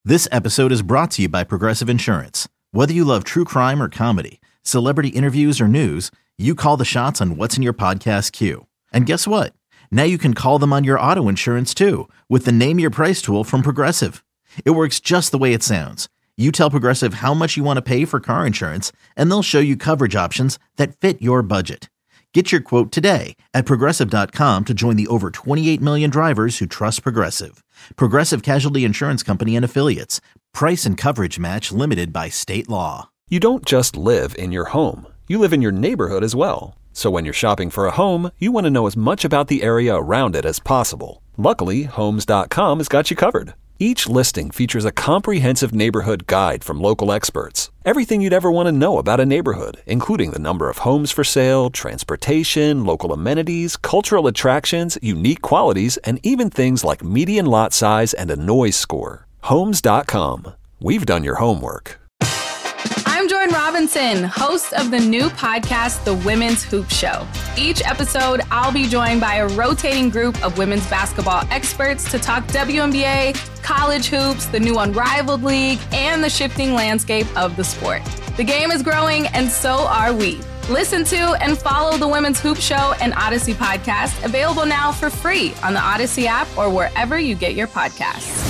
This episode is brought to you by Progressive Insurance. Whether you love true crime or comedy, celebrity interviews or news, you call the shots on what's in your podcast queue. And guess what? Now you can call them on your auto insurance too with the Name Your Price tool from Progressive. It works just the way it sounds. You tell Progressive how much you want to pay for car insurance, and they'll show you coverage options that fit your budget. Get your quote today at Progressive.com to join the over 28 million drivers who trust Progressive. Progressive Casualty Insurance Company and Affiliates. Price and coverage match limited by state law. You don't just live in your home. You live in your neighborhood as well. So when you're shopping for a home, you want to know as much about the area around it as possible. Luckily, Homes.com has got you covered. Each listing features a comprehensive neighborhood guide from local experts. Everything you'd ever want to know about a neighborhood, including the number of homes for sale, transportation, local amenities, cultural attractions, unique qualities, and even things like median lot size and a noise score. Homes.com. We've done your homework. I'm Jordan Robinson, host of the new podcast, The Women's Hoop Show. Each episode, I'll be joined by a rotating group of women's basketball experts to talk WNBA, college hoops, the new Unrivaled League, and the shifting landscape of the sport. The game is growing, and so are we. Listen to and follow The Women's Hoop Show and Odyssey podcast, available now for free on the Odyssey app or wherever you get your podcasts.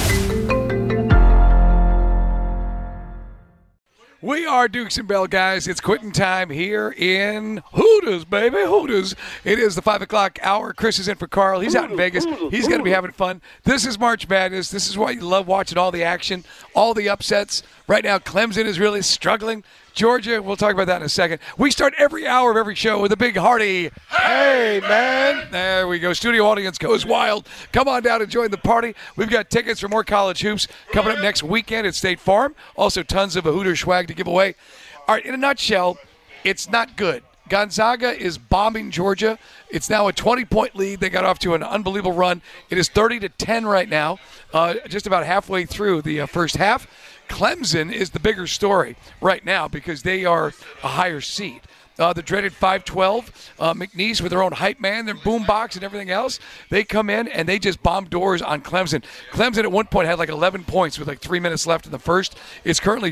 We are Dukes and Bell, guys. It's quitting time here in Hooters, baby. Hooters. It is the 5 o'clock hour. Chris is in for Carl. He's out in Vegas. He's going to be having fun. This is March Madness. This is why you love watching all the action, all the upsets. Right now, Clemson is really struggling. Georgia, we'll talk about that in a second. We start every hour of every show with a big hearty, hey, man. There we go. Studio audience goes wild. Come on down and join the party. We've got tickets for more college hoops coming up next weekend at State Farm. Also, tons of a Hooter swag to give away. All right, in a nutshell, it's not good. Gonzaga is bombing Georgia. It's now a 20-point lead. They got off to an unbelievable run. It is 30-10 right now, just about halfway through the first half. Clemson is the bigger story right now because they are a higher seed. The dreaded 5-12, McNeese with their own hype man, their boombox and everything else. They come in and they just bomb doors on Clemson. Clemson at one point had like 11 points with like 3 minutes left in the first. It's currently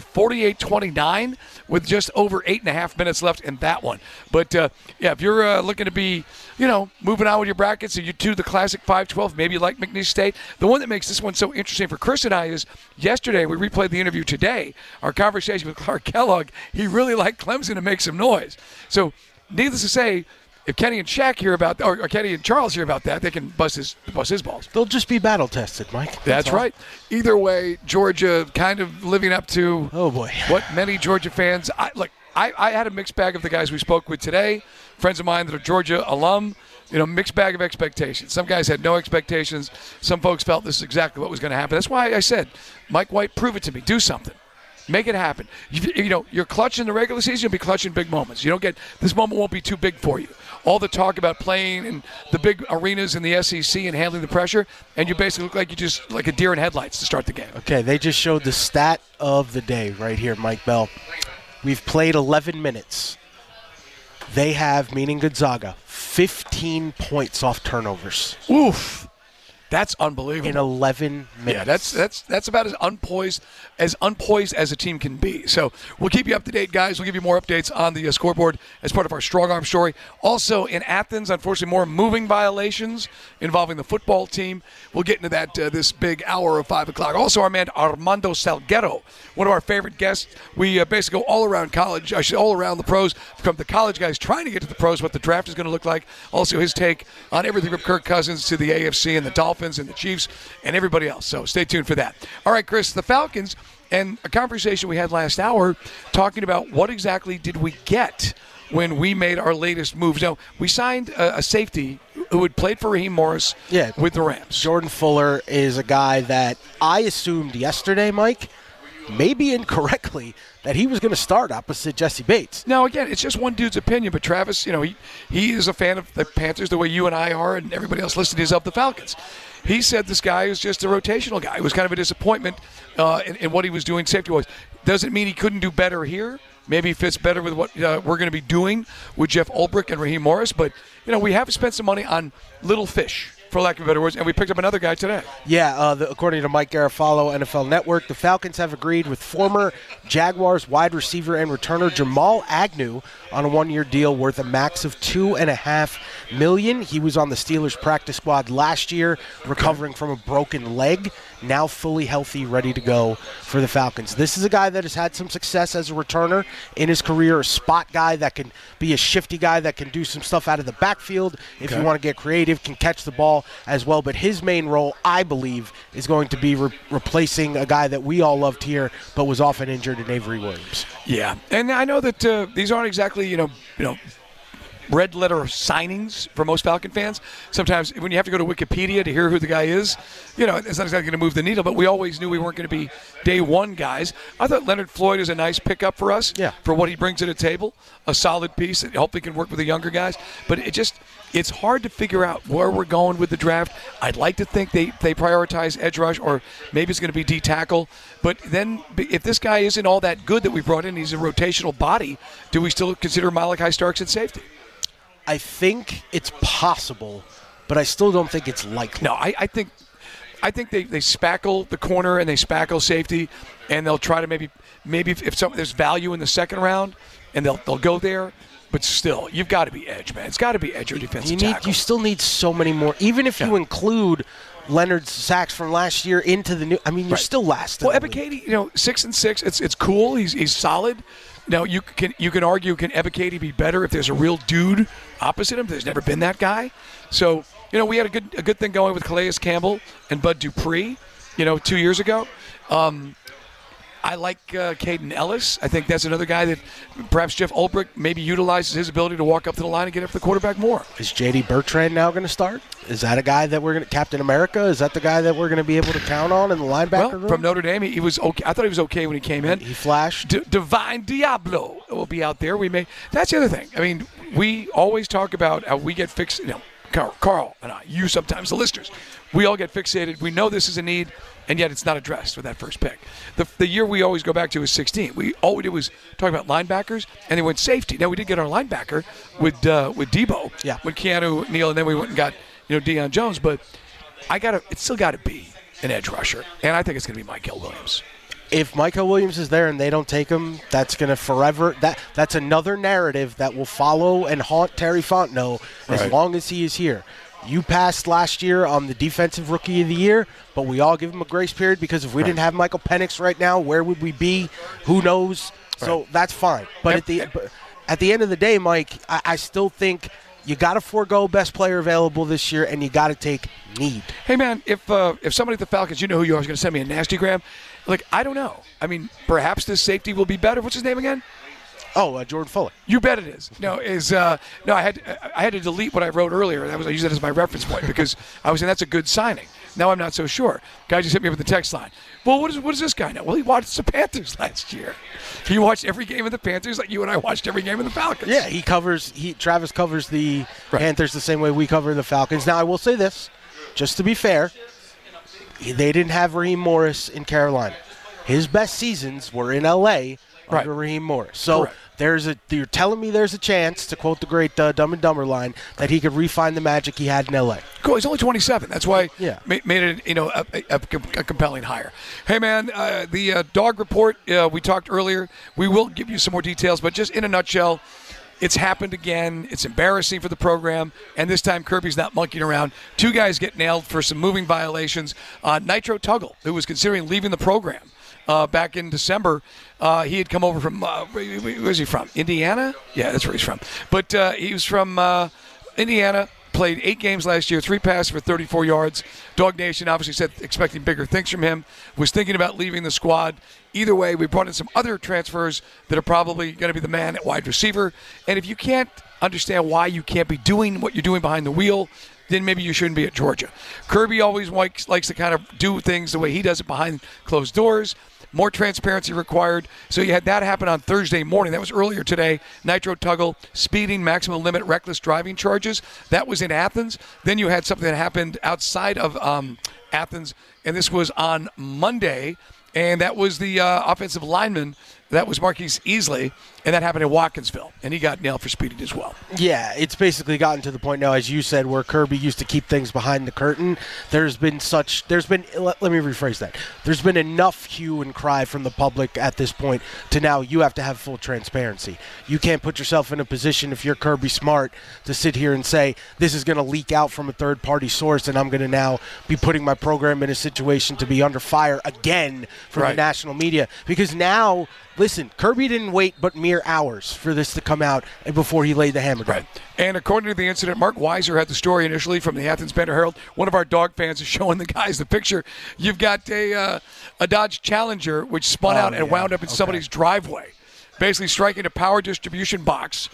48-29 with just over 8.5 minutes left in that one. But, yeah, if you're looking to be, moving on with your brackets and you do the classic 5-12, maybe you like McNeese State. The one that makes this one so interesting for Chris and I is yesterday we replayed the interview today, our conversation with Clark Kellogg. He really liked Clemson to make some noise. So, needless to say, if Kenny and Shaq hear about, or Kenny and Charles hear about that, they can bust his balls. They'll just be battle tested, Mike. That's right. Either way, Georgia kind of living up to what many Georgia fans. I had a mixed bag of the guys we spoke with today, friends of mine that are Georgia alum. Mixed bag of expectations. Some guys had no expectations. Some folks felt this is exactly what was going to happen. That's why I said, Mike White, prove it to me. Do something. Make it happen. You're clutching the regular season, you'll be clutching big moments. This moment won't be too big for you. All the talk about playing in the big arenas in the SEC and handling the pressure, and you basically look like you just like a deer in headlights to start the game. Okay, they just showed the stat of the day right here, Mike Bell. We've played 11 minutes. They have, meaning Gonzaga, 15 points off turnovers. Oof. That's unbelievable. In 11 minutes. Yeah, that's about as unpoised as a team can be. So we'll keep you up to date, guys. We'll give you more updates on the scoreboard as part of our strong arm story. Also in Athens, unfortunately, more moving violations involving the football team. We'll get into that this big hour of 5 o'clock. Also, our man Armando Salguero, one of our favorite guests. We basically go all around college, all around the pros, from the college guys trying to get to the pros, what the draft is going to look like. Also his take on everything from Kirk Cousins to the AFC and the Dolphins and the Chiefs and everybody else. So stay tuned for that. All right, Chris, the Falcons, and a conversation we had last hour talking about what exactly did we get when we made our latest moves. Now, we signed a safety who had played for Raheem Morris with the Rams. Jordan Fuller is a guy that I assumed yesterday, Mike, maybe incorrectly, that he was going to start opposite Jesse Bates. Now, again, it's just one dude's opinion, but Travis, he is a fan of the Panthers the way you and I are, and everybody else listening is of the Falcons. He said this guy is just a rotational guy. It was kind of a disappointment in what he was doing safety-wise. Doesn't mean he couldn't do better here. Maybe he fits better with what we're going to be doing with Jeff Ulbrich and Raheem Morris. But, we have spent some money on little fish for lack of better words, and we picked up another guy today. Yeah, according to Mike Garafolo, NFL Network, the Falcons have agreed with former Jaguars wide receiver and returner Jamal Agnew on a one-year deal worth a max of $2.5 million. He was on the Steelers practice squad last year, recovering from a broken leg, now fully healthy, ready to go for the Falcons. This is a guy that has had some success as a returner in his career, a spot guy that can be a shifty guy that can do some stuff out of the backfield. If you want to get creative, can catch the ball as well. But his main role, I believe, is going to be replacing a guy that we all loved here but was often injured in Avery Williams. Yeah, and I know that these aren't exactly, you know, red letter signings for most Falcon fans. Sometimes when you have to go to Wikipedia to hear who the guy is, you know, it's not exactly going to move the needle, but we always knew we weren't going to be day one guys. I thought Leonard Floyd is a nice pickup for us for what he brings to the table, a solid piece that hopefully can work with the younger guys. But it's hard to figure out where we're going with the draft. I'd like to think they prioritize edge rush, or maybe it's going to be D-tackle. But then if this guy isn't all that good that we brought in, he's a rotational body, do we still consider Malachi Starks at safety? I think it's possible, but I still don't think it's likely. No, I think they spackle the corner and they spackle safety, and they'll try to maybe if there's value in the second round, and they'll go there. But still, you've got to be edge, man. It's got to be edge or defensive tackle. You still need so many more. Even if you include Leonard's sacks from last year into the new, I mean, you're still last. Well, Ebiketie, 6-6. It's cool. He's solid. Now you can argue, can Ebiketie be better if there's a real dude opposite him? There's never been that guy. So we had a good thing going with Calais Campbell and Bud Dupree, 2 years ago. I like Caden Ellis. I think that's another guy that perhaps Jeff Ulbrich maybe utilizes his ability to walk up to the line and get after the quarterback more. Is J.D. Bertrand now going to start? Is that a guy that we're going to – Captain America? Is that the guy that we're going to be able to count on in the linebacker room? From Notre Dame, he was okay. I thought he was okay when he came in. He flashed. Divine Diablo will be out there. That's the other thing. I mean, we always talk about how we get fixed – Carl and I, you sometimes, the listeners, we all get fixated. We know this is a need, and yet it's not addressed with that first pick. The year we always go back to is 16. All we did was talk about linebackers, and they went safety. Now, we did get our linebacker with Debo, with Keanu Neal, and then we went and got Deion Jones. But it's still got to be an edge rusher, and I think it's going to be Mykel Williams. If Mykel Williams is there and they don't take him, that's going to forever – that's another narrative that will follow and haunt Terry Fontenot as long as he is here. You passed last year on the Defensive Rookie of the Year, but we all give him a grace period because if we didn't have Michael Penix right now, where would we be? Who knows? So that's fine. But at the end of the day, Mike, I still think you got to forego best player available this year, and you got to take need. Hey, man, if somebody at the Falcons, you know who you are, is going to send me a nasty gram, I don't know. I mean, perhaps this safety will be better. What's his name again? Oh, Jordan Fuller. You bet it is. I had to delete what I wrote earlier. I used that as my reference point because I was saying that's a good signing. Now I'm not so sure. Guy just hit me with the text line. Well, what does this guy know? Well, he watched the Panthers last year. He watched every game of the Panthers like you and I watched every game of the Falcons. Yeah, Travis covers the Panthers the same way we cover the Falcons. Now I will say this, just to be fair, they didn't have Raheem Morris in Carolina. His best seasons were in L.A. under Raheem Morris. So you're telling me there's a chance, to quote the great Dumb and Dumber line, that he could refine the magic he had in L.A. Cool. He's only 27. That's why made it a compelling hire. Hey, man, the dog report we talked earlier, we will give you some more details, but just in a nutshell, it's happened again. It's embarrassing for the program, and this time Kirby's not monkeying around. 2 guys get nailed for some moving violations. Nitro Tuggle, who was considering leaving the program back in December, he had come over from, where's he from? Indiana? Yeah, that's where he's from. But he was from Indiana, played 8 games last year, 3 passes for 34 yards. Dog Nation obviously said expecting bigger things from him, was thinking about leaving the squad. Either way, we brought in some other transfers that are probably going to be the man at wide receiver. And if you can't understand why you can't be doing what you're doing behind the wheel, then maybe you shouldn't be at Georgia. Kirby always likes to kind of do things the way he does it behind closed doors. More transparency required. So you had that happen on Thursday morning. That was earlier today. Nitro Tuggle, speeding, maximum limit, reckless driving charges. That was in Athens. Then you had something that happened outside of Athens, and this was on Monday. And that was the offensive lineman That was Marquise Easley, and that happened in Watkinsville, and he got nailed for speeding as well. Yeah, it's basically gotten to the point now, as you said, where Kirby used to keep things behind the curtain. Let me rephrase that. There's been enough hue and cry from the public at this point to now you have to have full transparency. You can't put yourself in a position, if you're Kirby Smart, to sit here and say, this is going to leak out from a third-party source, and I'm going to now be putting my program in a situation to be under fire again from the national media. Because now, listen, Kirby didn't wait but mere hours for this to come out before he laid the hammer down. Right. And according to the incident, Mark Weiser had the story initially from the Athens Banner-Herald. One of our dog fans is showing the guys the picture. You've got a Dodge Challenger which spun out and wound up in somebody's driveway, basically striking a power distribution box.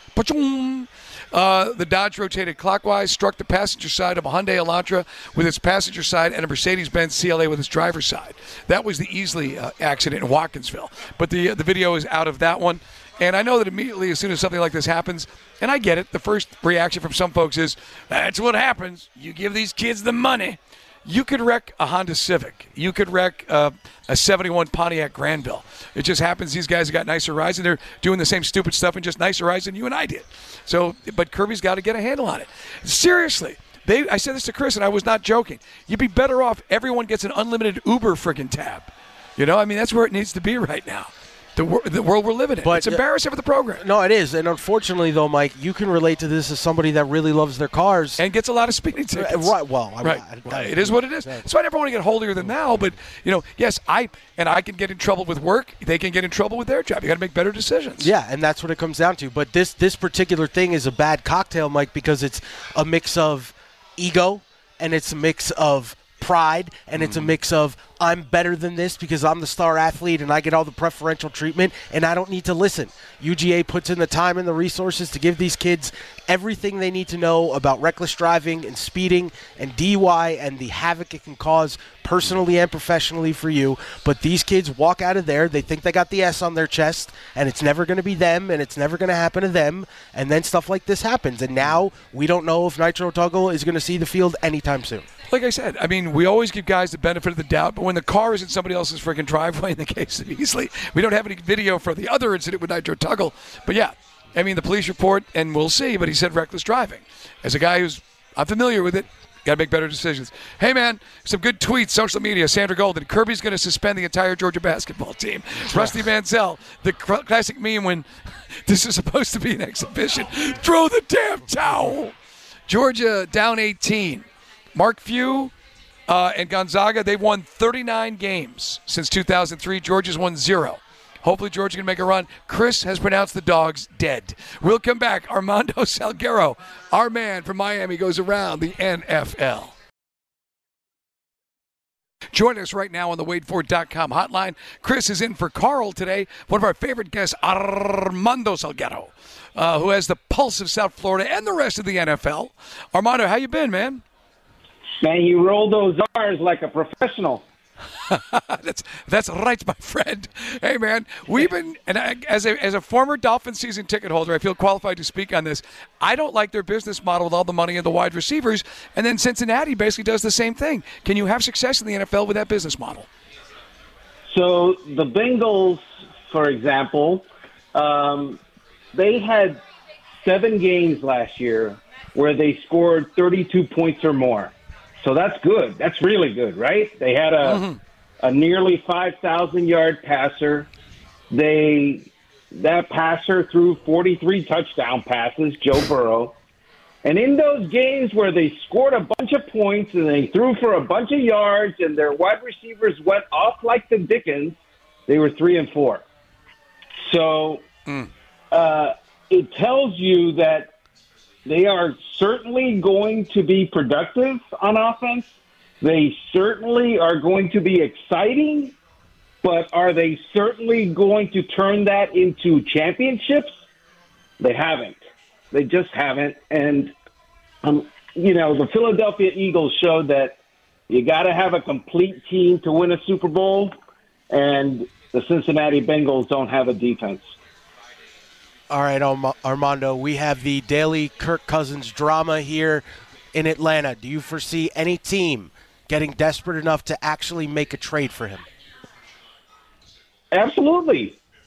The Dodge rotated clockwise, struck the passenger side of a Hyundai Elantra with its passenger side and a Mercedes-Benz CLA with its driver's side. That was the Easley accident in Watkinsville. But the video is out of that one. And I know that immediately as soon as something like this happens, and I get it, the first reaction from some folks is, that's what happens. You give these kids the money. You could wreck a Honda Civic. You could wreck a 71 Pontiac Granville. It just happens these guys have got nicer rides, and they're doing the same stupid stuff in just nicer rides than you and I did. So, but Kirby's got to get a handle on it. Seriously. I said this to Chris, and I was not joking. You'd be better off everyone gets an unlimited Uber friggin' tab. You know, I mean, that's where it needs to be right now. The world we're living in. But it's embarrassing for the program. No, it is. And unfortunately, though, Mike, you can relate to this as somebody that really loves their cars. And gets a lot of speeding tickets. Right. Well, it is what it is. That's why I never want to get holier than thou. But, yes, I can get in trouble with work. They can get in trouble with their job. You got to make better decisions. Yeah, and that's what it comes down to. But this particular thing is a bad cocktail, Mike, because it's a mix of ego and it's a mix of pride, and it's a mix of I'm better than this because I'm the star athlete and I get all the preferential treatment and I don't need to listen. UGA puts in the time and the resources to give these kids everything they need to know about reckless driving and speeding and DUI and the havoc it can cause personally and professionally for you. But these kids walk out of there, they think they got the S on their chest, and it's never going to be them and it's never going to happen to them, and then stuff like this happens. And now we don't know if Nitro Tuggle is going to see the field anytime soon. Like I said, I mean, we always give guys the benefit of the doubt, but when the car is in somebody else's freaking driveway, in the case of Easley, we don't have any video for the other incident with Nitro Tuggle. But yeah, I mean, the police report, and we'll see, but he said reckless driving. As a guy who's unfamiliar with it, got to make better decisions. Hey, man, some good tweets, social media. Sandra Golden, Kirby's going to suspend the entire Georgia basketball team. Rusty Mansell, the classic meme when this is supposed to be an exhibition. Throw the damn towel. Georgia down 18. Mark Few and Gonzaga, they've won 39 games since 2003. Georgia's won 0. Hopefully Georgia can make a run. Chris has pronounced the Dogs dead. We'll come back. Armando Salguero, our man from Miami, goes around the NFL. Join us right now on the WadeFord.com hotline. Chris is in for Carl today. One of our favorite guests, Armando Salguero, who has the pulse of South Florida and the rest of the NFL. Armando, how you been, man? Man, you roll those R's like a professional. That's right, my friend. Hey, man, we've been, and as a former Dolphin season ticket holder, I feel qualified to speak on this. I don't like their business model with all the money and the wide receivers, and then Cincinnati basically does the same thing. Can you have success in the NFL with that business model? So the Bengals, for example, they had 7 games last year where they scored 32 points or more. So that's good. That's really good, right? They had a nearly 5,000-yard passer. That passer threw 43 touchdown passes, Joe Burrow. And in those games where they scored a bunch of points and they threw for a bunch of yards and their wide receivers went off like the Dickens, they were 3-4. So it tells you that they are certainly going to be productive on offense. They certainly are going to be exciting, but are they certainly going to turn that into championships? They haven't. They just haven't. And, the Philadelphia Eagles showed that you got to have a complete team to win a Super Bowl, and the Cincinnati Bengals don't have a defense. All right, Armando, we have the daily Kirk Cousins drama here in Atlanta. Do you foresee any team getting desperate enough to actually make a trade for him? Absolutely.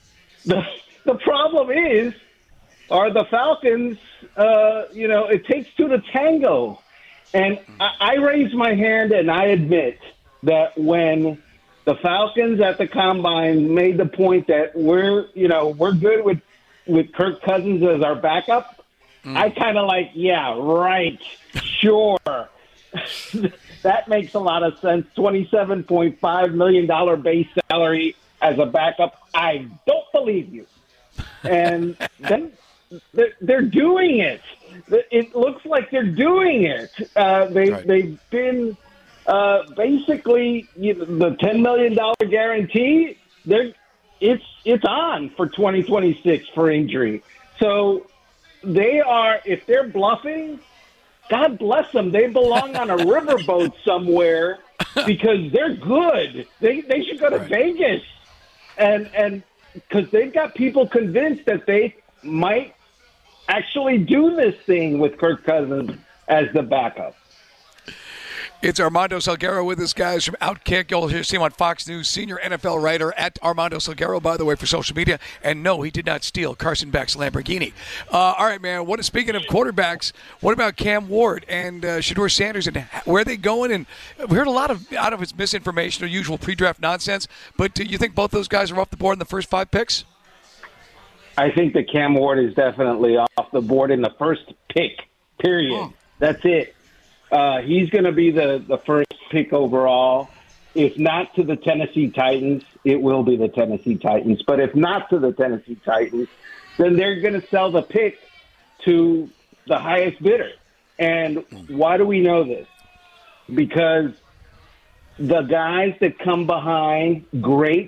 the problem are the Falcons, it takes two to tango. And I raise my hand and I admit that when the Falcons at the Combine made the point that we're good with Kirk Cousins as our backup, I kind of like, yeah, right, sure. That makes a lot of sense. $27.5 million base salary as a backup. I don't believe you. And then they're doing it. It looks like they're doing it. They've been basically the $10 million guarantee. It's on for 2026 for injury. So they are. If they're bluffing, God bless them. They belong on a riverboat somewhere because they're good. They should go to Vegas, and because they've got people convinced that they might actually do this thing with Kirk Cousins as the backup. It's Armando Salguero with us, guys, from Outkick. You'll see him on Fox News, senior NFL writer at Armando Salguero, by the way, for social media. And no, he did not steal Carson Beck's Lamborghini. All right, man. Speaking of quarterbacks, what about Cam Ward and Shedeur Sanders, and where are they going? And we heard a lot out of his misinformation or usual pre-draft nonsense. But do you think both those guys are off the board in the first 5 picks? I think that Cam Ward is definitely off the board in the first pick, period. That's it. He's going to be the first pick overall. If not to the Tennessee Titans, it will be the Tennessee Titans. But if not to the Tennessee Titans, then they're going to sell the pick to the highest bidder. And why do we know this? Because the guys that come behind great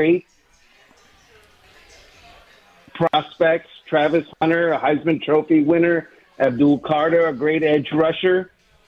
prospects, Travis Hunter, a Heisman Trophy winner, Abdul Carter, a great edge rusher,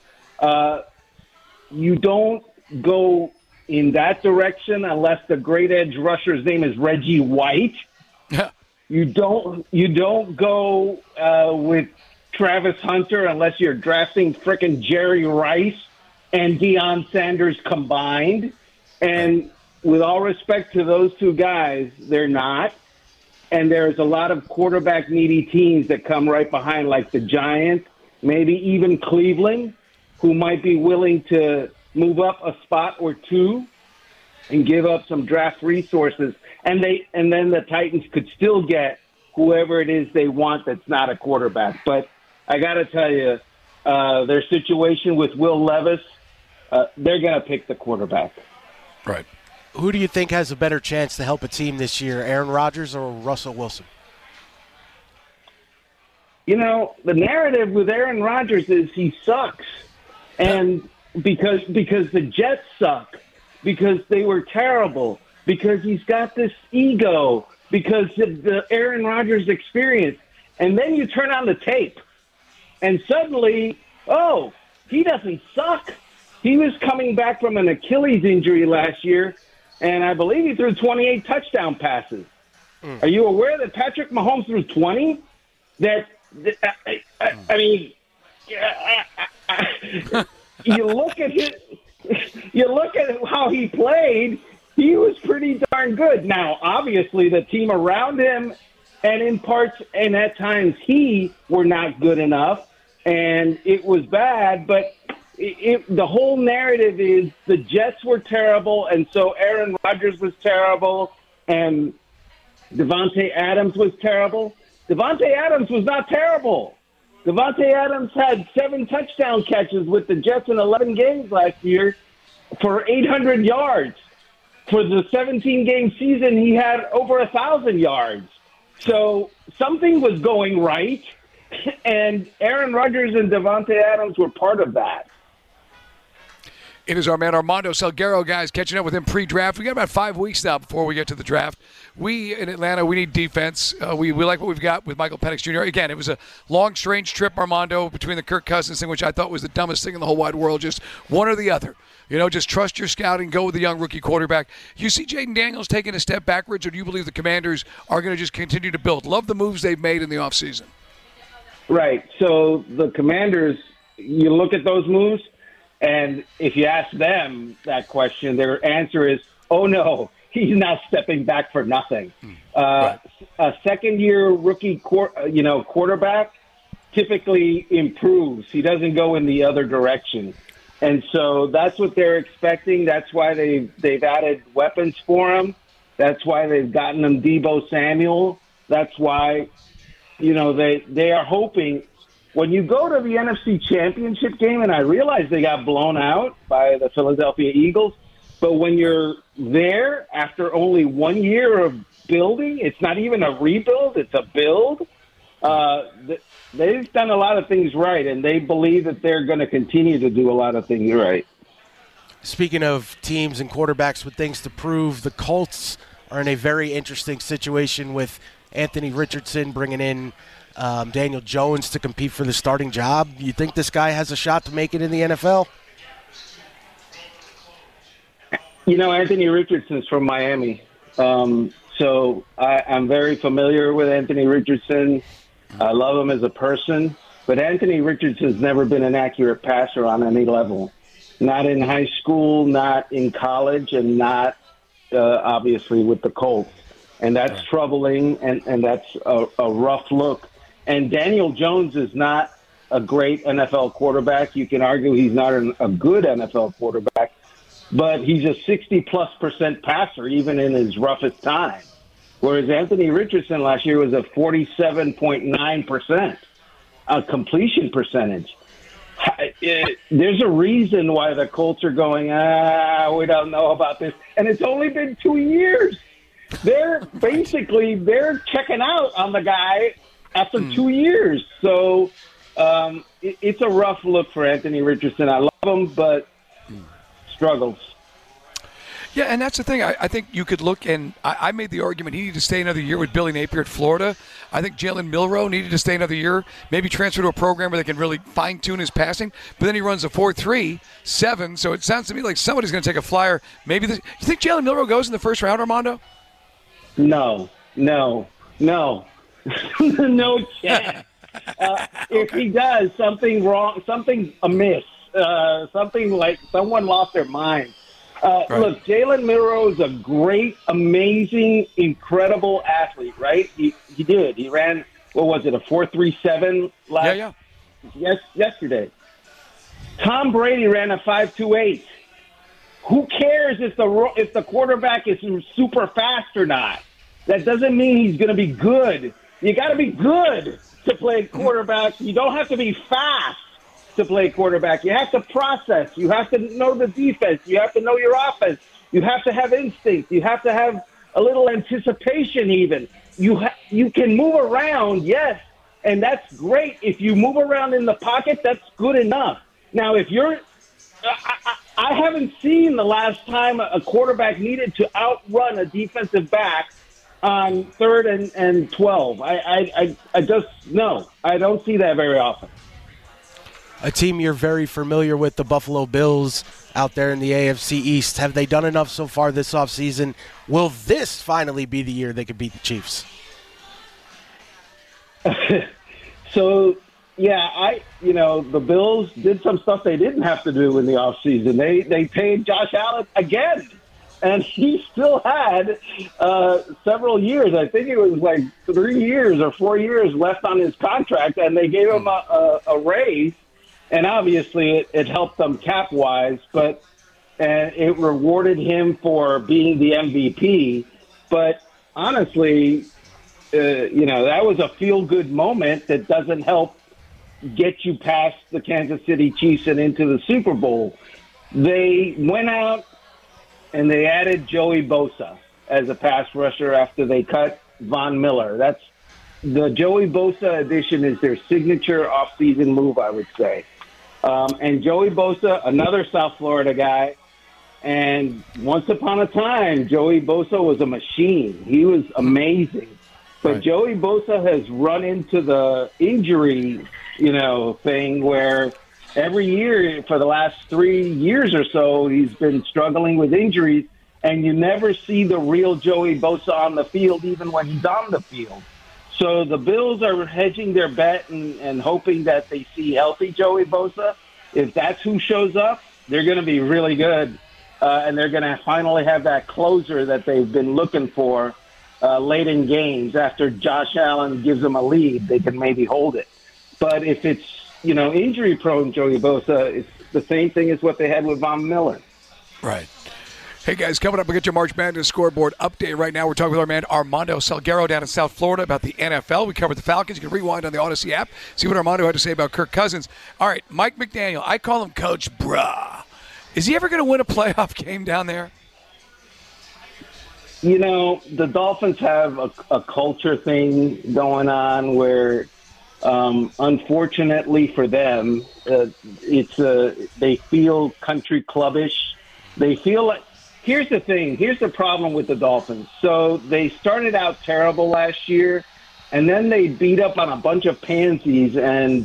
you don't go in that direction unless the great edge rusher's name is Reggie White. You don't go with Travis Hunter unless you're drafting frickin' Jerry Rice and Deion Sanders combined. And with all respect to those two guys, they're not. And there's a lot of quarterback-needy teams that come right behind, like the Giants, maybe even Cleveland, who might be willing to move up a spot or two and give up some draft resources. And then the Titans could still get whoever it is they want that's not a quarterback. But I got to tell you, their situation with Will Levis, they're going to pick the quarterback. Right. Who do you think has a better chance to help a team this year, Aaron Rodgers or Russell Wilson? You know, the narrative with Aaron Rodgers is he sucks. And because the Jets suck, because they were terrible, because he's got this ego, because of the Aaron Rodgers experience. And then you turn on the tape, and suddenly, he doesn't suck. He was coming back from an Achilles injury last year, and I believe he threw 28 touchdown passes. Are you aware that Patrick Mahomes threw 20? I mean, you look at how he played. He was pretty darn good. Now, obviously, the team around him, and in parts and at times, were not good enough, and it was bad. But the whole narrative is the Jets were terrible, and so Aaron Rodgers was terrible, and Davante Adams was terrible. Davante Adams was not terrible. Davante Adams had 7 touchdown catches with the Jets in 11 games last year for 800 yards. For the 17-game season, he had over 1,000 yards. So something was going right, and Aaron Rodgers and Davante Adams were part of that. It is our man Armando Salguero, guys, catching up with him pre-draft. We got about 5 weeks now before we get to the draft. We, in Atlanta, we need defense. We like what we've got with Michael Penix Jr. Again, it was a long, strange trip, Armando, between the Kirk Cousins thing, which I thought was the dumbest thing in the whole wide world, just one or the other. You know, just trust your scouting, go with the young rookie quarterback. You see Jaden Daniels taking a step backwards, or do you believe the Commanders are going to just continue to build? Love the moves they've made in the offseason. Right. So the Commanders, you look at those moves, and if you ask them that question, their answer is, oh, no, he's not stepping back for nothing. Right. a second-year rookie quarterback typically improves. He doesn't go in the other direction. And so that's what they're expecting. That's why they've added weapons for him. That's why they've gotten him Deebo Samuel. That's why, they are hoping. When you go to the NFC Championship game, and I realize they got blown out by the Philadelphia Eagles, but when you're there after only 1 year of building, it's not even a rebuild, it's a build. They've done a lot of things right, and they believe that they're going to continue to do a lot of things right. Speaking of teams and quarterbacks with things to prove, the Colts are in a very interesting situation with Anthony Richardson bringing in Daniel Jones to compete for the starting job. You think this guy has a shot to make it in the NFL? Anthony Richardson's from Miami. So I'm very familiar with Anthony Richardson. I love him as a person. But Anthony Richardson's never been an accurate passer on any level. Not in high school, not in college, and not obviously with the Colts. And that's troubling, and that's a rough look. And Daniel Jones is not a great NFL quarterback. You can argue he's not a good NFL quarterback, but he's a 60+% passer even in his roughest time. Whereas Anthony Richardson last year was a 47.9% completion percentage. There's a reason why the Colts are going, we don't know about this. And it's only been 2 years. They're checking out on the guy after 2 years. So it's a rough look for Anthony Richardson. I love him, but struggles. Yeah, and that's the thing. I think you could look, and I made the argument he needed to stay another year with Billy Napier at Florida. I think Jalen Milroe needed to stay another year, maybe transfer to a program where they can really fine-tune his passing. But then he runs a 4.37, so it sounds to me like somebody's going to take a flyer. Maybe you think Jalen Milroe goes in the first round, Armando? No. No chance. If he does, something wrong, something amiss, something like someone lost their mind. Right. Look, Jalen Milroe is a great, amazing, incredible athlete, right? He did. He ran, what was it, a 4.37 yesterday. Tom Brady ran a 5.28. Who cares if the quarterback is super fast or not? That doesn't mean he's going to be good. You got to be good to play quarterback. You don't have to be fast to play quarterback. You have to process. You have to know the defense. You have to know your offense. You have to have instinct. You have to have a little anticipation even. You can move around, yes, and that's great. If you move around in the pocket, that's good enough. Now, if you're I haven't seen the last time a quarterback needed to outrun a defensive back on 3rd and 12. I just, no, I don't see that very often. A team you're very familiar with, the Buffalo Bills, out there in the AFC East. Have they done enough so far this offseason? Will this finally be the year they could beat the Chiefs? So, yeah, the Bills did some stuff they didn't have to do in the offseason. They paid Josh Allen again, and he still had several years. I think it was like 3 years or 4 years left on his contract, and they gave him a raise. And obviously it helped them cap-wise, but it rewarded him for being the MVP. But honestly, that was a feel-good moment that doesn't help get you past the Kansas City Chiefs and into the Super Bowl. They went out and they added Joey Bosa as a pass rusher after they cut Von Miller. That's the Joey Bosa addition is their signature offseason move, I would say. And Joey Bosa, another South Florida guy. And once upon a time, Joey Bosa was a machine. He was amazing. But right. Joey Bosa has run into the injury, thing where every year for the last 3 years or so, he's been struggling with injuries. And you never see the real Joey Bosa on the field, even when he's on the field. So the Bills are hedging their bet and hoping that they see healthy Joey Bosa. If that's who shows up, they're going to be really good, and they're going to finally have that closer that they've been looking for. late in games after Josh Allen gives them a lead. They can maybe hold it. But if it's, injury-prone Joey Bosa, it's the same thing as what they had with Von Miller. Right. Hey, guys, coming up, we'll get your March Madness scoreboard update right now. We're talking with our man Armando Salguero down in South Florida about the NFL. We covered the Falcons. You can rewind on the Odyssey app, see what Armando had to say about Kirk Cousins. All right, Mike McDaniel. I call him Coach Bruh. Is he ever going to win a playoff game down there? The Dolphins have a culture thing going on where, unfortunately for them, they feel country clubbish. They feel like. Here's the thing. Here's the problem with the Dolphins. So they started out terrible last year, and then they beat up on a bunch of pansies, and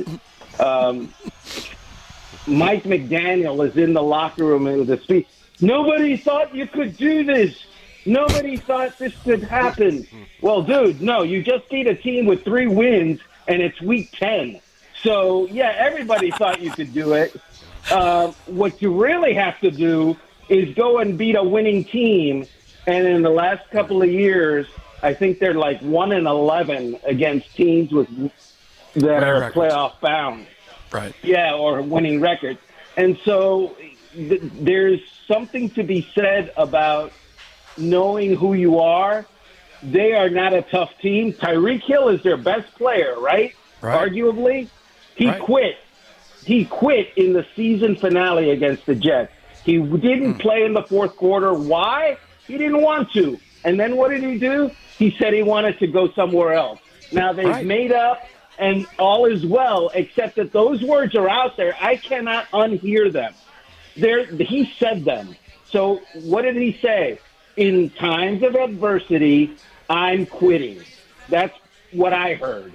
Mike McDaniel is in the locker room with a speech. Nobody thought you could do this. Nobody thought this could happen. Well, dude, no, you just beat a team with 3 wins, and it's week 10. So, yeah, everybody thought you could do it. What you really have to do is go and beat a winning team. And in the last couple of years, I think they're like 1-11 against teams that are playoff bound. Right. Yeah, or winning records. And so there's something to be said about knowing who you are. They are not a tough team. Tyreek Hill is their best player, right? Arguably. He quit. He quit in the season finale against the Jets. He didn't play in the fourth quarter. Why? He didn't want to. And then what did he do? He said he wanted to go somewhere else. Now they've made up, and all is well, except that those words are out there. I cannot unhear them. He said them. So what did he say? In times of adversity, I'm quitting. That's what I heard.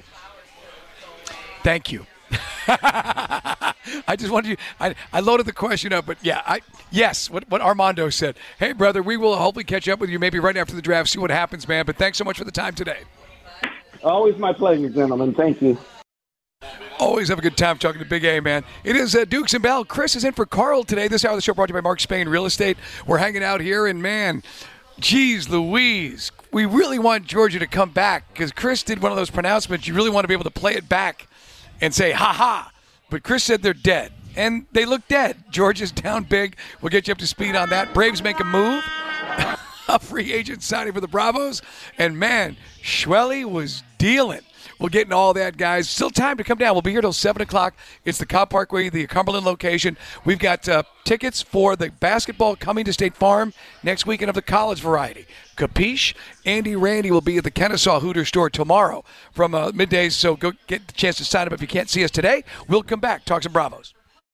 Thank you. I just wanted you. I loaded the question up, but yeah, yes. What Armando said. Hey, brother, we will hopefully catch up with you maybe right after the draft. See what happens, man. But thanks so much for the time today. Always my pleasure, gentlemen. Thank you. Always have a good time talking to Big A, man. It is Dukes and Bell. Chris is in for Carl today. This hour of the show brought to you by Mark Spain Real Estate. We're hanging out here, and man, geez Louise, we really want Georgia to come back because Chris did one of those pronouncements. You really want to be able to play it back and say, ha-ha. But Chris said they're dead, and they look dead. Georgia's down big. We'll get you up to speed on that. Braves make a move. A free agent signing for the Bravos. And, man, Schwelly was dealing. We'll get into all that, guys. Still time to come down. We'll be here till 7 o'clock. It's the Cobb Parkway, the Cumberland location. We've got tickets for the basketball coming to State Farm next weekend of the college variety. Capiche? Andy Randy will be at the Kennesaw Hooters store tomorrow from middays, so go get the chance to sign up. If you can't see us today, we'll come back. Talk some Bravos.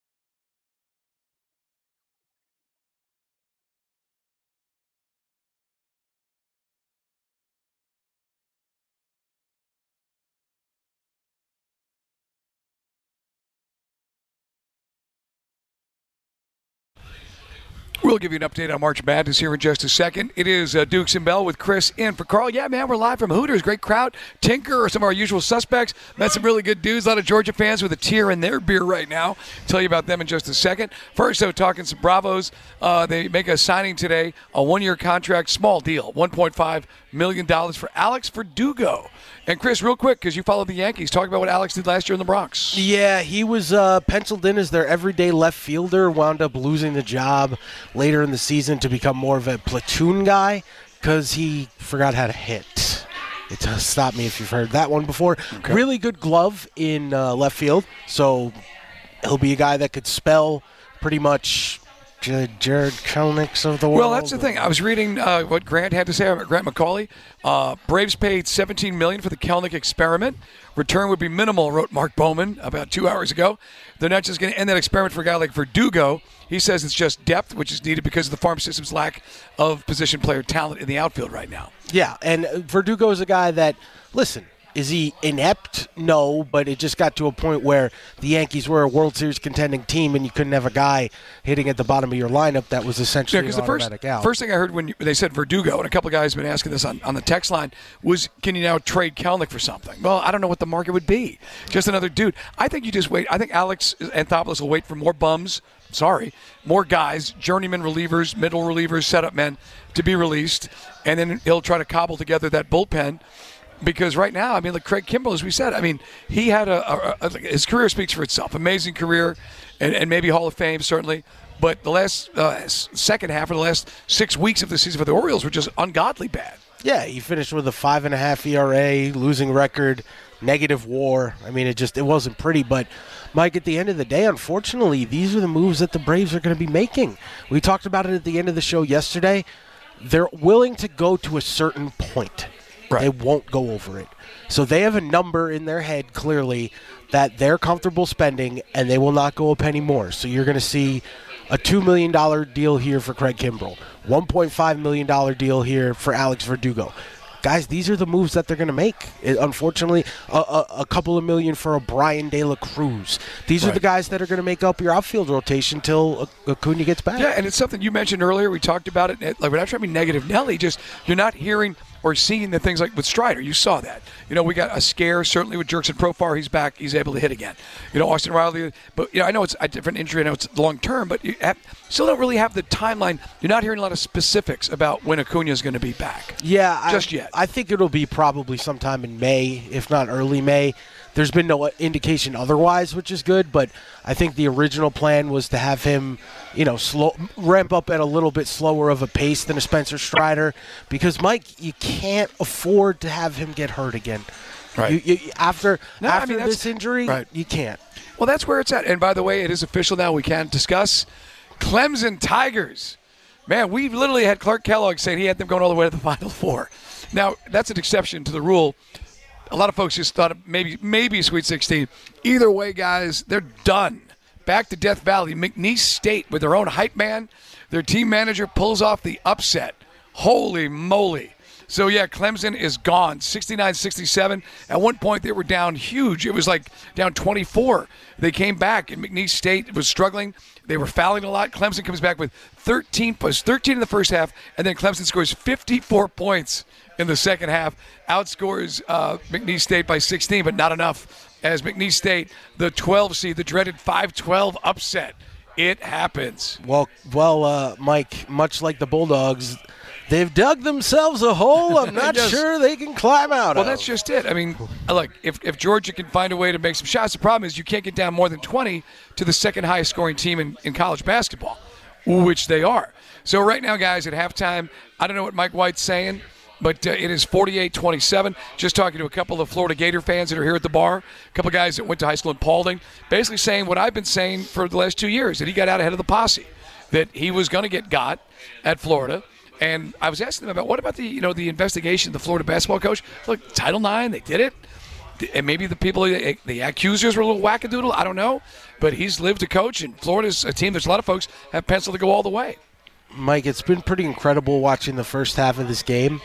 We'll give you an update on March Madness here in just a second. It is Dukes and Bell with Chris in for Carl. Yeah, man, we're live from Hooters. Great crowd. Tinker are some of our usual suspects. Met some really good dudes. A lot of Georgia fans with a tear in their beer right now. Tell you about them in just a second. First, though, talking some Bravos. They make a signing today, a one-year contract, small deal, $1.5 million for Alex Verdugo. And, Chris, real quick, because you followed the Yankees, talk about what Alex did last year in the Bronx. Yeah, he was penciled in as their everyday left fielder, wound up losing the job later in the season to become more of a platoon guy because he forgot how to hit. Stop me if you've heard that one before. Okay. Really good glove in left field, so he'll be a guy that could spell pretty much Jared Kelnick's of the world. Well, that's the thing. I was reading what Grant had to say about Grant McCauley. Braves paid $17 million for the Kelnick experiment. Return would be minimal, wrote Mark Bowman about 2 hours ago. They're not just going to end that experiment for a guy like Verdugo. He says it's just depth, which is needed because of the farm system's lack of position player talent in the outfield right now. Yeah, and Verdugo is a guy that, listen, Is he inept? No, but it just got to a point where the Yankees were a World Series contending team, and you couldn't have a guy hitting at the bottom of your lineup that was essentially an automatic out. First thing I heard when they said Verdugo, and a couple of guys have been asking this on the text line, was can you now trade Kelenic for something? Well, I don't know what the market would be. Just another dude. I think you just wait. I think Alex Anthopoulos will wait for more bums. More guys, journeyman relievers, middle relievers, setup men to be released, and then he'll try to cobble together that bullpen. Because right now, I mean, like Craig Kimbrell, as we said, I mean, he had his career speaks for itself. Amazing career, and maybe Hall of Fame, certainly. But the last second half or the last 6 weeks of the season for the Orioles were just ungodly bad. Yeah, he finished with a 5.5 ERA, losing record, negative WAR. I mean, it wasn't pretty. But, Mike, at the end of the day, unfortunately, these are the moves that the Braves are going to be making. We talked about it at the end of the show yesterday. They're willing to go to a certain point. Right. They won't go over it. So they have a number in their head, clearly, that they're comfortable spending, and they will not go a penny more. So you're going to see a $2 million deal here for Craig Kimbrell, $1.5 million deal here for Alex Verdugo. Guys, these are the moves that they're going to make. Unfortunately, a couple of million for a Brian De La Cruz. These are the guys that are going to make up your outfield rotation till Acuna gets back. Yeah, and it's something you mentioned earlier. We talked about it. Like, we're not trying to be negative, Nelly. Just you're not hearing or seeing the things like with Strider. You saw that. You know, we got a scare, certainly with Jurickson Profar. He's back. He's able to hit again. You know, Austin Riley. But, you know, I know it's a different injury. I know it's long-term, but you still don't really have the timeline. You're not hearing a lot of specifics about when Acuna is going to be back. Yeah. Just yet. I think it'll be probably sometime in May, if not early May. There's been no indication otherwise, which is good, but I think the original plan was to have him, you know, ramp up at a little bit slower of a pace than a Spencer Strider, because, Mike, you can't afford to have him get hurt again. Right. After this injury, you can't. Well, that's where it's at. And by the way, it is official now. We can discuss Clemson Tigers. Man, we literally had Clark Kellogg saying he had them going all the way to the Final Four. Now, that's an exception to the rule. A lot of folks just thought maybe Sweet 16. Either way, guys, they're done. Back to Death Valley. McNeese State with their own hype man. Their team manager pulls off the upset. Holy moly. So, yeah, Clemson is gone, 69-67. At one point, they were down huge. It was like down 24. They came back, and McNeese State was struggling. They were fouling a lot. Clemson comes back with 13 in the first half, and then Clemson scores 54 points in the second half. Outscores McNeese State by 16, but not enough. As McNeese State, the 12 seed, the dreaded 5-12 upset. It happens. Well, Mike, much like the Bulldogs, they've dug themselves a hole I'm not sure they can climb out of. Well, that's just it. I mean, look, if Georgia can find a way to make some shots, the problem is you can't get down more than 20 to the second highest scoring team in college basketball, which they are. So right now, guys, at halftime, I don't know what Mike White's saying, but it is 48-27. Just talking to a couple of Florida Gator fans that are here at the bar, a couple of guys that went to high school in Paulding, basically saying what I've been saying for the last 2 years, that he got out ahead of the posse, that he was going to get got at Florida. And I was asking them about what about the investigation of the Florida basketball coach? Look, Title IX, they did it. And maybe the people, the accusers were a little wackadoodle. I don't know. But he's lived to coach, and Florida's a team. There's a lot of folks have penciled to go all the way. Mike, it's been pretty incredible watching the first half of this game.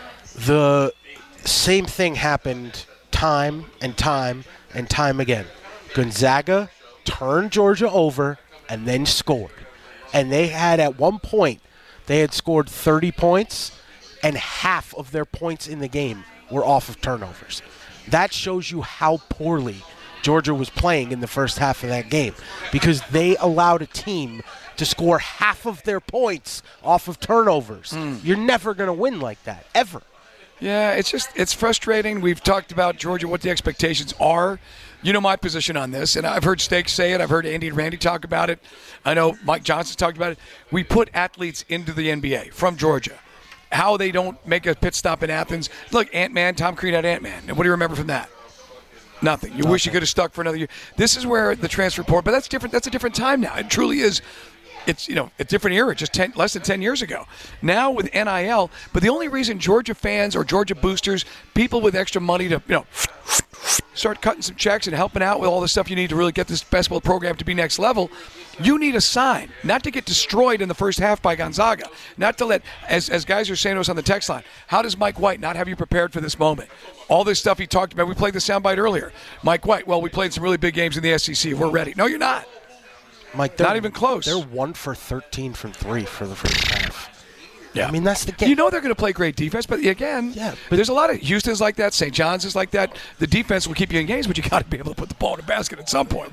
The same thing happened time and time and time again. Gonzaga turned Georgia over and then scored. And they had, at one point, they had scored 30 points, and half of their points in the game were off of turnovers. That shows you how poorly Georgia was playing in the first half of that game, because they allowed a team to score half of their points off of turnovers. You're never going to win like that, ever. Yeah, it's frustrating. We've talked about Georgia, what the expectations are. You know my position on this, and I've heard Steak say it. I've heard Andy and Randy talk about it. I know Mike Johnson's talked about it. We put athletes into the NBA from Georgia. How they don't make a pit stop in Athens. Look, Ant-Man, Tom Crean had Ant-Man. And what do you remember from that? Nothing. You wish you could have stuck for another year. This is where the transfer portal, but that's different. That's a different time now. It truly is. It's, a different era, just less than 10 years ago. Now with NIL, but the only reason Georgia fans or Georgia boosters, people with extra money to, start cutting some checks and helping out with all the stuff you need to really get this basketball program to be next level, you need a sign, not to get destroyed in the first half by Gonzaga, not to let, as guys are saying to us on the text line, how does Mike White not have you prepared for this moment? All this stuff he talked about, we played the soundbite earlier. Mike White, well, we played some really big games in the SEC. We're ready. No, you're not. Mike, not even close. They're 1 for 13 from 3 for the first half. Yeah. I mean, that's the game. You know they're going to play great defense, but again, there's a lot of Houston's like that, St. John's is like that. The defense will keep you in games, but you got to be able to put the ball in the basket at some point.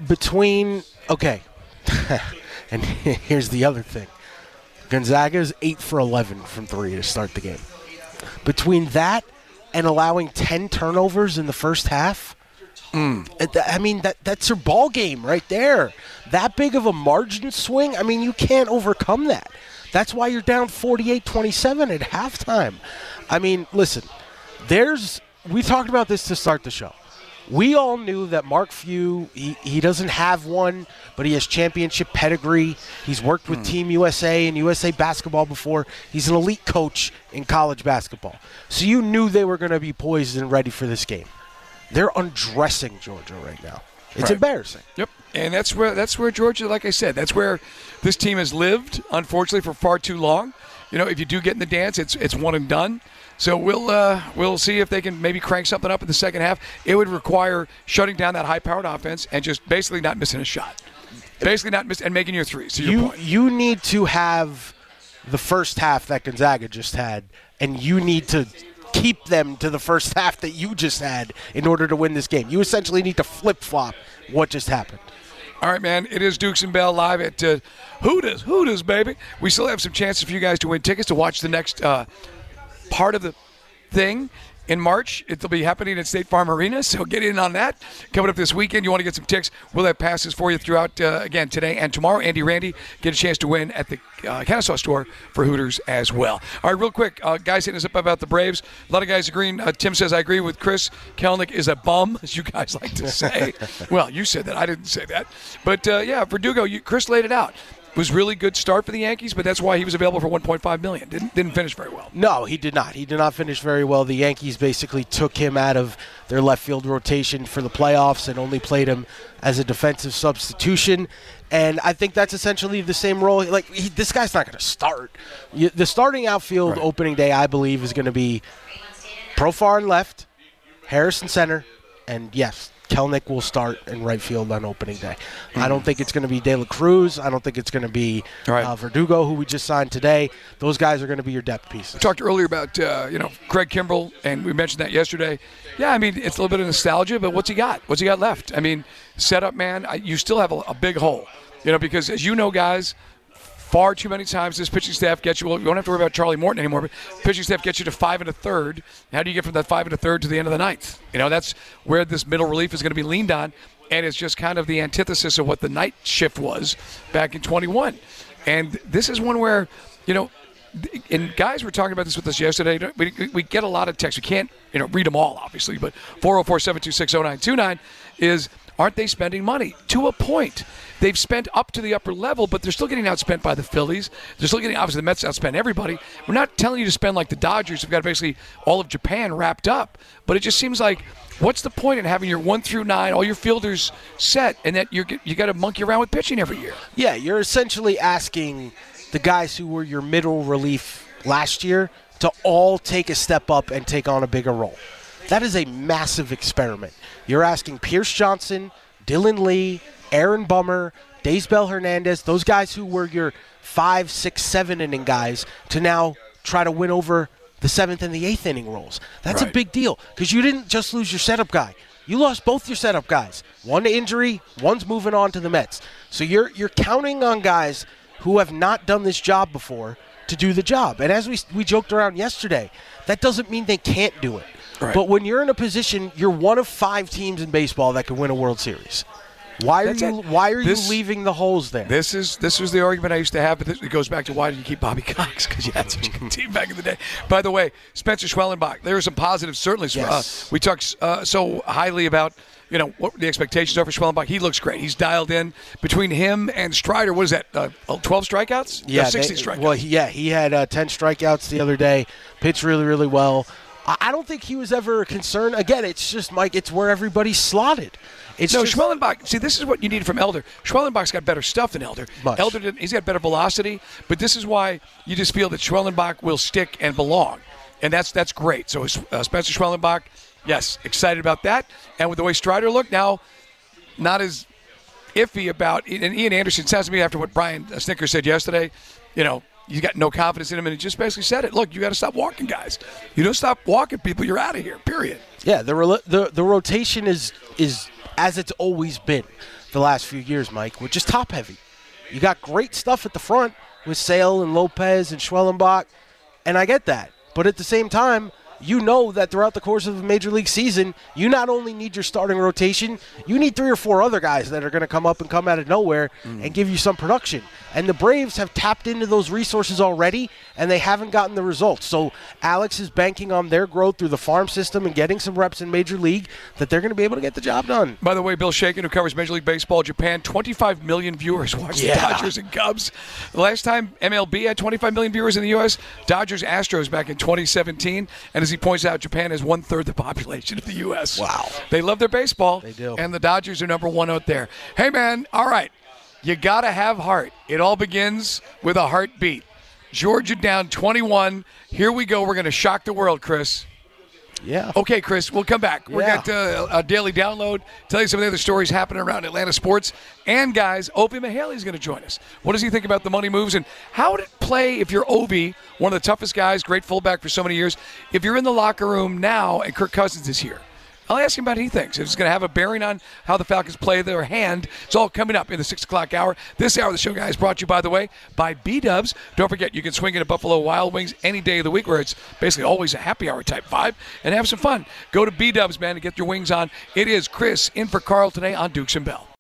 And here's the other thing. Gonzaga's 8 for 11 from 3 to start the game. Between that and allowing 10 turnovers in the first half, I mean, that's your ball game right there. That big of a margin swing, I mean, you can't overcome that. That's why you're down 48-27 at halftime. I mean, listen, we talked about this to start the show. We all knew that Mark Few, he doesn't have one, but he has championship pedigree. He's worked with Team USA and USA Basketball before. He's an elite coach in college basketball. So you knew they were going to be poised and ready for this game. They're undressing Georgia right now. It's embarrassing. Yep, and that's where Georgia, like I said, that's where this team has lived, unfortunately, for far too long. You know, if you do get in the dance, it's one and done. So we'll see if they can maybe crank something up in the second half. It would require shutting down that high-powered offense and just basically not missing a shot. Basically not missing and making your threes, to your point. You need to have the first half that Gonzaga just had, and you need to keep them to the first half that you just had in order to win this game. You essentially need to flip-flop what just happened. All right, man. It is Dukes and Bell live at Hooters, baby. We still have some chances for you guys to win tickets to watch the next part of the thing in March. It'll be happening at State Farm Arena, so get in on that. Coming up this weekend, you want to get some tickets. We'll have passes for you throughout, again, today and tomorrow. Andy Randy, get a chance to win at the Kennesaw store for Hooters as well. All right, real quick, guys hitting us up about the Braves. A lot of guys agreeing. Tim says, I agree with Chris. Kelnick is a bum, as you guys like to say. Well, you said that. I didn't say that. But, yeah, Verdugo, Chris laid it out. Was really good start for the Yankees, but that's why he was available for $1.5 million. Didn't finish very well. No, he did not. He did not finish very well. The Yankees basically took him out of their left field rotation for the playoffs and only played him as a defensive substitution. And I think that's essentially the same role. This guy's not going to start. The starting outfield opening day, I believe, is going to be Profar in left, Harris in center, and yes, Kelnick will start in right field on opening day. I don't think it's going to be De La Cruz. I don't think it's going to be Verdugo, who we just signed today. Those guys are going to be your depth pieces. We talked earlier about Craig Kimbrell, and we mentioned that yesterday. Yeah, I mean, it's a little bit of nostalgia, but what's he got? What's he got left? I mean, setup, man, you still have a big hole. Because as you know, guys, far too many times this pitching staff gets you. Well, you don't have to worry about Charlie Morton anymore, but pitching staff gets you to 5 1/3. How do you get from that 5 1/3 to the end of the ninth? That's where this middle relief is going to be leaned on, and it's just kind of the antithesis of what the night shift was back in 21. And this is one where, and guys were talking about this with us yesterday. We get a lot of texts. We can't, read them all, obviously, but 404-726-0929 is, aren't they spending money? To a point. They've spent up to the upper level, but they're still getting outspent by the Phillies. They're still getting, obviously, the Mets outspent everybody. We're not telling you to spend like the Dodgers who've got basically all of Japan wrapped up. But it just seems like, what's the point in having your 1 through 9, all your fielders set, and that you got to monkey around with pitching every year? Yeah, you're essentially asking the guys who were your middle relief last year to all take a step up and take on a bigger role. That is a massive experiment. You're asking Pierce Johnson, Dylan Lee, Aaron Bummer, Daysbel Hernandez, those guys who were your 5, 6, 7 inning guys to now try to win over the 7th and the 8th inning roles. That's a big deal because you didn't just lose your setup guy. You lost both your setup guys. One to injury, one's moving on to the Mets. So you're counting on guys who have not done this job before to do the job. And as we joked around yesterday, that doesn't mean they can't do it. Right. But when you're in a position, you're one of 5 teams in baseball that can win a World Series. Why are you leaving the holes there? This was the argument I used to have, but it goes back to why did you keep Bobby Cox? Because you had such a good team back in the day. By the way, Spencer Schwellenbach, there are some positives certainly. Yes. We talked so highly about what the expectations are for Schwellenbach. He looks great. He's dialed in. Between him and Strider, what is that? 12 strikeouts? Yeah, 60 strikeouts. Well, he had 10 strikeouts the other day. Pitched really, really well. I don't think he was ever a concern. Again, it's just, Mike, it's where everybody's slotted. Schwellenbach, see, this is what you need from Elder. Schwellenbach's got better stuff than Elder. Much. Elder, he's got better velocity, but this is why you just feel that Schwellenbach will stick and belong. And that's great. So Spencer Schwellenbach, yes, excited about that. And with the way Strider looked, now not as iffy about, and Ian Anderson sounds to me after what Brian Snicker said yesterday, you got no confidence in him, and he just basically said it. Look, you got to stop walking, guys. You don't stop walking people, you're out of here, period. Yeah, the rotation is as it's always been the last few years, Mike, which is top-heavy. You got great stuff at the front with Sale and Lopez and Schwellenbach, and I get that. But at the same time, you know that throughout the course of a Major League season, you not only need your starting rotation, you need 3 or 4 other guys that are going to come up and come out of nowhere and give you some production. And the Braves have tapped into those resources already, and they haven't gotten the results. So Alex is banking on their growth through the farm system and getting some reps in Major League that they're going to be able to get the job done. By the way, Bill Shaken, who covers Major League Baseball Japan, 25 million viewers watch the Dodgers and Cubs. The last time MLB had 25 million viewers in the U.S., Dodgers-Astros back in 2017. And as he points out, Japan has 1/3 the population of the U.S. Wow. They love their baseball. They do. And the Dodgers are number 1 out there. Hey, man, all right. You got to have heart. It all begins with a heartbeat. Georgia down 21. Here we go. We're going to shock the world, Chris. Yeah. Okay, Chris, we'll come back. We're Yeah. got a daily download, tell you some of the other stories happening around Atlanta sports. And, guys, Opie Mihaley's going to join us. What does he think about the money moves? And how would it play if you're Obi, one of the toughest guys, great fullback for so many years, if you're in the locker room now and Kirk Cousins is here? I'll ask him about what he thinks. If it's going to have a bearing on how the Falcons play their hand. It's all coming up in the 6 o'clock hour. This hour of the show, guys, brought to you, by the way, by B-Dubs. Don't forget, you can swing into Buffalo Wild Wings any day of the week where it's basically always a happy hour type vibe and have some fun. Go to B-Dubs, man, and get your wings on. It is Chris in for Carl today on Dukes and Bell.